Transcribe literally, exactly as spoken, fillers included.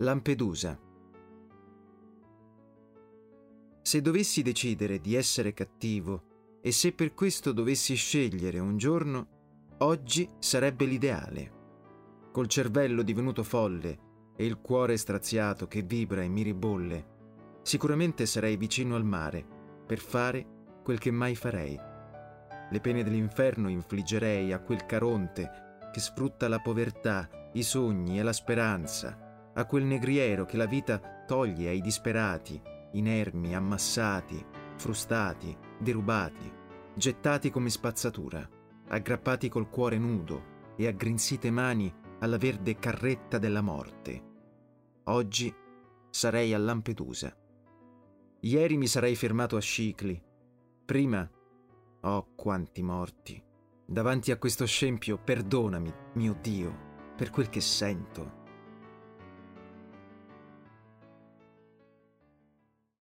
Lampedusa. Se dovessi decidere di essere cattivo e se per questo dovessi scegliere un giorno, oggi sarebbe l'ideale. Col cervello divenuto folle e il cuore straziato che vibra e mi ribolle, sicuramente sarei vicino al mare per fare quel che mai farei. Le pene dell'inferno infliggerei a quel Caronte che sfrutta la povertà, i sogni e la speranza, a quel negriero che la vita toglie ai disperati, inermi, ammassati, frustati, derubati, gettati come spazzatura, aggrappati col cuore nudo e aggrinzite mani alla verde carretta della morte. Oggi sarei a Lampedusa. Ieri mi sarei fermato a Scicli. Prima, oh quanti morti! Davanti a questo scempio, perdonami, mio Dio, per quel che sento.